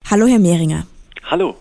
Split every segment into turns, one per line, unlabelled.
Hallo Herr Mehringer.
Hallo.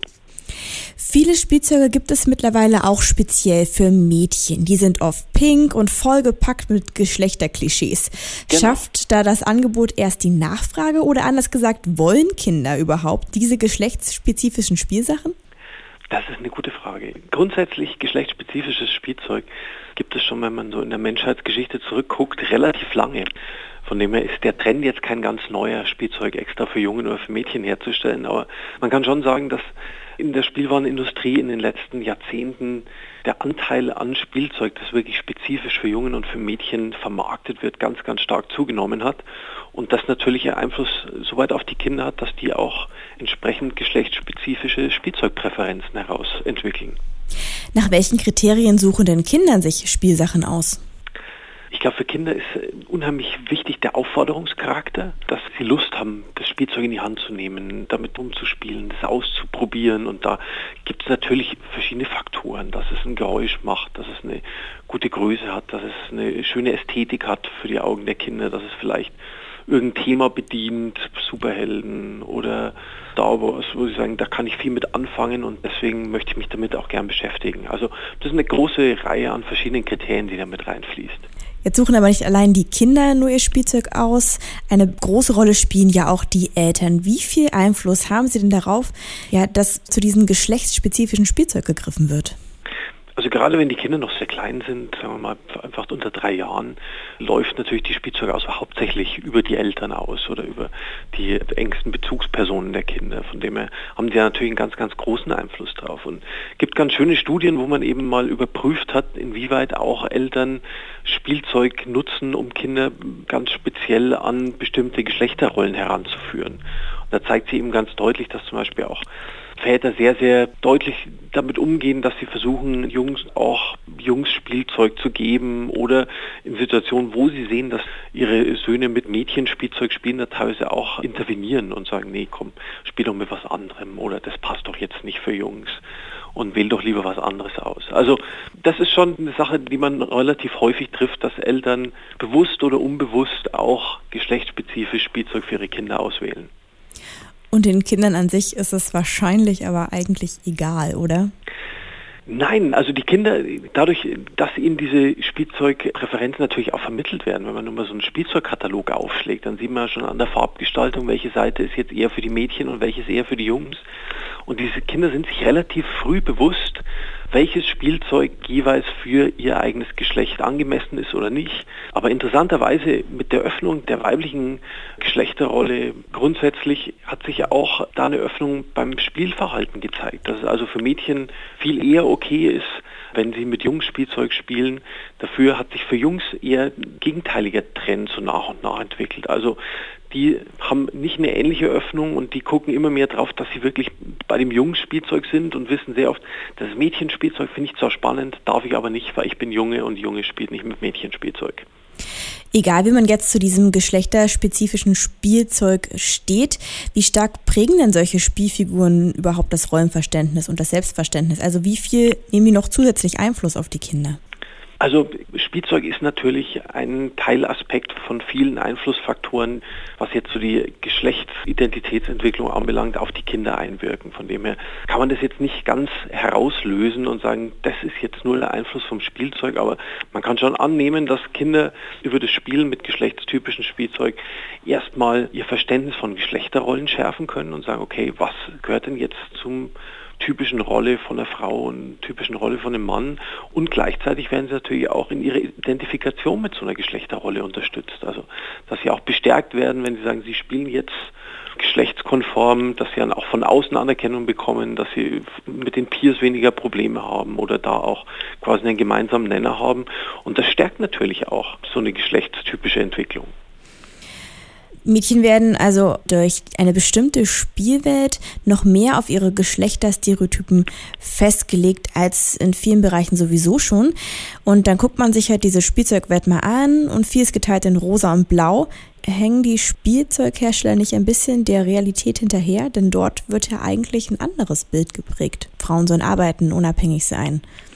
Viele Spielzeuge gibt es mittlerweile auch speziell für Mädchen. Die sind oft pink und vollgepackt mit Geschlechterklischees.
Genau.
Schafft da das Angebot erst die Nachfrage oder anders gesagt, wollen Kinder überhaupt diese geschlechtsspezifischen Spielsachen?
Das ist eine gute Frage. Grundsätzlich geschlechtsspezifisches Spielzeug gibt es schon, wenn man so in der Menschheitsgeschichte zurückguckt, relativ lange. Von dem her ist der Trend jetzt kein ganz neuer, Spielzeug extra für Jungen oder für Mädchen herzustellen. Aber man kann schon sagen, dass in der Spielwarenindustrie in den letzten Jahrzehnten der Anteil an Spielzeug, das wirklich spezifisch für Jungen und für Mädchen vermarktet wird, ganz, ganz stark zugenommen hat. Und das natürlich einen Einfluss so weit auf die Kinder hat, dass die auch entsprechend geschlechtsspezifische Spielzeugpräferenzen herausentwickeln.
Nach welchen Kriterien suchen denn Kinder sich Spielsachen aus?
Ich glaube, für Kinder ist unheimlich wichtig der Aufforderungscharakter, dass sie Lust haben, das Spielzeug in die Hand zu nehmen, damit umzuspielen, das auszuprobieren. Und da gibt es natürlich verschiedene Faktoren, dass es ein Geräusch macht, dass es eine gute Größe hat, dass es eine schöne Ästhetik hat für die Augen der Kinder, dass es vielleicht irgendein Thema bedient, Superhelden oder Star Wars, wo sie sagen, da kann ich viel mit anfangen und deswegen möchte ich mich damit auch gern beschäftigen. Also das ist eine große Reihe an verschiedenen Kriterien, die da mit reinfließt.
Jetzt suchen aber nicht allein die Kinder nur ihr Spielzeug aus. Eine große Rolle spielen ja auch die Eltern. Wie viel Einfluss haben Sie denn darauf, dass zu diesem geschlechtsspezifischen Spielzeug gegriffen wird?
Also gerade wenn die Kinder noch sehr klein sind, sagen wir mal einfach unter 3 Jahren, läuft natürlich die Spielzeugauswahl hauptsächlich über die Eltern aus oder über die engsten Bezugspersonen der Kinder. Von dem her haben sie ja natürlich einen ganz, ganz großen Einfluss drauf. Und es gibt ganz schöne Studien, wo man eben mal überprüft hat, inwieweit auch Eltern Spielzeug nutzen, um Kinder ganz speziell an bestimmte Geschlechterrollen heranzuführen. Und da zeigt sich eben ganz deutlich, dass zum Beispiel auch Väter sehr, sehr deutlich damit umgehen, dass sie versuchen, Jungs Spielzeug zu geben oder in Situationen, wo sie sehen, dass ihre Söhne mit Mädchenspielzeug spielen, da teilweise auch intervenieren und sagen, nee, komm, spiel doch mit was anderem oder das passt doch jetzt nicht für Jungs und wähl doch lieber was anderes aus. Also das ist schon eine Sache, die man relativ häufig trifft, dass Eltern bewusst oder unbewusst auch geschlechtsspezifisch Spielzeug für ihre Kinder auswählen.
Und den Kindern an sich ist es wahrscheinlich aber eigentlich egal, oder?
Nein, also die Kinder, dadurch, dass ihnen diese Spielzeugpräferenzen natürlich auch vermittelt werden, wenn man nur mal so einen Spielzeugkatalog aufschlägt, dann sieht man schon an der Farbgestaltung, welche Seite ist jetzt eher für die Mädchen und welches eher für die Jungs. Und diese Kinder sind sich relativ früh bewusst, welches Spielzeug jeweils für ihr eigenes Geschlecht angemessen ist oder nicht. Aber interessanterweise mit der Öffnung der weiblichen Geschlechterrolle grundsätzlich hat sich auch da eine Öffnung beim Spielverhalten gezeigt. Dass es also für Mädchen viel eher okay ist, wenn sie mit Jungs-Spielzeug spielen. Dafür hat sich für Jungs eher ein gegenteiliger Trend so nach und nach entwickelt. Also die haben nicht eine ähnliche Öffnung und die gucken immer mehr drauf, dass sie wirklich bei dem Jungs-Spielzeug sind und wissen sehr oft, das Mädchenspielzeug finde ich zwar spannend, darf ich aber nicht, weil ich bin Junge und Junge spielt nicht mit Mädchenspielzeug.
Egal, wie man jetzt zu diesem geschlechterspezifischen Spielzeug steht, wie stark prägen denn solche Spielfiguren überhaupt das Rollenverständnis und das Selbstverständnis? Also wie viel nehmen die noch zusätzlich Einfluss auf die Kinder?
Also Spielzeug ist natürlich ein Teilaspekt von vielen Einflussfaktoren, was jetzt so die Geschlechtsidentitätsentwicklung anbelangt, auf die Kinder einwirken. Von dem her kann man das jetzt nicht ganz herauslösen und sagen, das ist jetzt nur der Einfluss vom Spielzeug, aber man kann schon annehmen, dass Kinder über das Spielen mit geschlechtstypischen Spielzeug erstmal ihr Verständnis von Geschlechterrollen schärfen können und sagen, okay, was gehört denn jetzt zum typischen Rolle von einer Frau und typischen Rolle von einem Mann und gleichzeitig werden sie natürlich auch in ihrer Identifikation mit so einer Geschlechterrolle unterstützt. Also dass sie auch bestärkt werden, wenn sie sagen, sie spielen jetzt geschlechtskonform, dass sie dann auch von außen Anerkennung bekommen, dass sie mit den Peers weniger Probleme haben oder da auch quasi einen gemeinsamen Nenner haben. Und das stärkt natürlich auch so eine geschlechtstypische Entwicklung.
Mädchen werden also durch eine bestimmte Spielwelt noch mehr auf ihre Geschlechterstereotypen festgelegt als in vielen Bereichen sowieso schon. Und dann guckt man sich halt diese Spielzeugwelt mal an und viel ist geteilt in rosa und blau. Hängen die Spielzeughersteller nicht ein bisschen der Realität hinterher? Denn dort wird ja eigentlich ein anderes Bild geprägt. Frauen sollen arbeiten, unabhängig sein.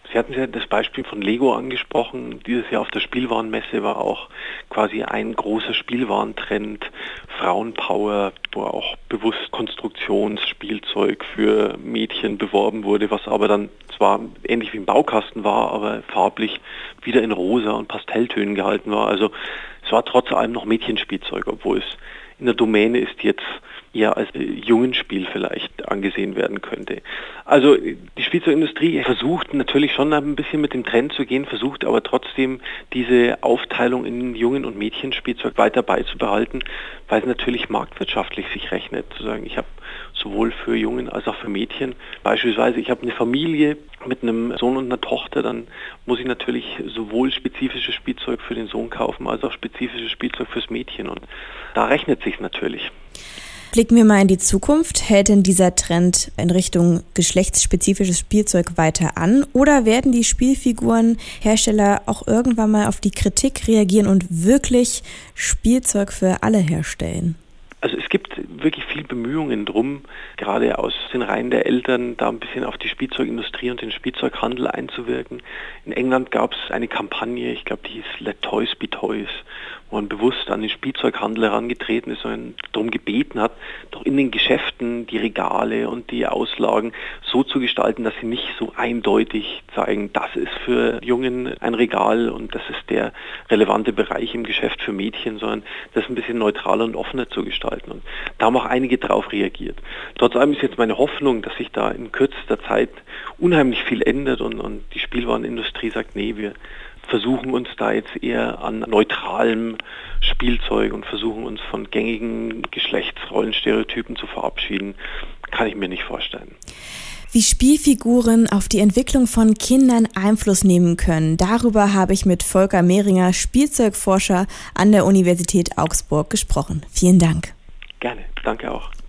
Sie hatten ja das Beispiel von Lego angesprochen. Dieses Jahr auf der Spielwarenmesse war auch quasi ein großer Spielwarentrend, Frauenpower, wo auch bewusst Konstruktionsspielzeug für Mädchen beworben wurde, was aber dann zwar ähnlich wie ein Baukasten war, aber farblich wieder in rosa und Pastelltönen gehalten war. Also es war trotz allem noch Mädchenspielzeug, obwohl es in der Domäne ist, jetzt eher als Jungenspiel vielleicht angesehen werden könnte. Also die Spielzeugindustrie versucht natürlich schon ein bisschen mit dem Trend zu gehen, versucht aber trotzdem diese Aufteilung in Jungen- und Mädchenspielzeug weiter beizubehalten, weil es natürlich marktwirtschaftlich sich rechnet. Zu sagen, ich habe sowohl für Jungen als auch für Mädchen, beispielsweise ich habe eine Familie mit einem Sohn und einer Tochter, dann muss ich natürlich sowohl spezifisches Spielzeug für den Sohn kaufen, als auch spezifisches Spielzeug fürs Mädchen und da rechnet sich natürlich.
Blicken wir mal in die Zukunft. Hält denn dieser Trend in Richtung geschlechtsspezifisches Spielzeug weiter an? Oder werden die Spielfigurenhersteller auch irgendwann mal auf die Kritik reagieren und wirklich Spielzeug für alle herstellen?
Also es gibt wirklich viel Bemühungen drum, gerade aus den Reihen der Eltern, da ein bisschen auf die Spielzeugindustrie und den Spielzeughandel einzuwirken. In England gab es eine Kampagne, ich glaube, die hieß Let Toys Be Toys, wo man bewusst an den Spielzeughandel herangetreten ist und darum gebeten hat, doch in den Geschäften die Regale und die Auslagen so zu gestalten, dass sie nicht so eindeutig zeigen, das ist für Jungen ein Regal und das ist der relevante Bereich im Geschäft für Mädchen, sondern das ein bisschen neutraler und offener zu gestalten. Und da haben auch einige drauf reagiert. Trotz allem ist jetzt meine Hoffnung, dass sich da in kürzester Zeit unheimlich viel ändert und die Spielwarenindustrie sagt, nee, wir versuchen uns da jetzt eher an neutralem Spielzeug und versuchen uns von gängigen Geschlechtsrollenstereotypen zu verabschieden, kann ich mir nicht vorstellen.
Wie Spielfiguren auf die Entwicklung von Kindern Einfluss nehmen können, darüber habe ich mit Volker Mehringer, Spielzeugforscher an der Universität Augsburg, gesprochen. Vielen Dank.
Gerne, danke auch.